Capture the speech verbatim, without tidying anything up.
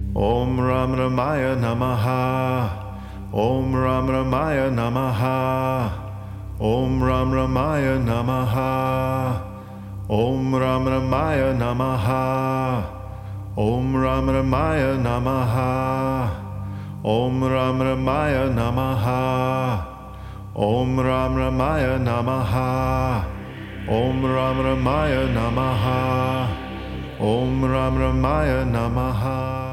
Om Ram Ramaya Namaha. Om Ram Ramaya Namaha. Om Ram Ramaya Namaha. Om Ram Ramaya Namaha. Om Ram Ramaya Namaha. Om Ram Ramaya Namaha. Om Ram Ramaya Namaha. Om Ram Ramaya Namaha. Om Ram Ramaya Namaha.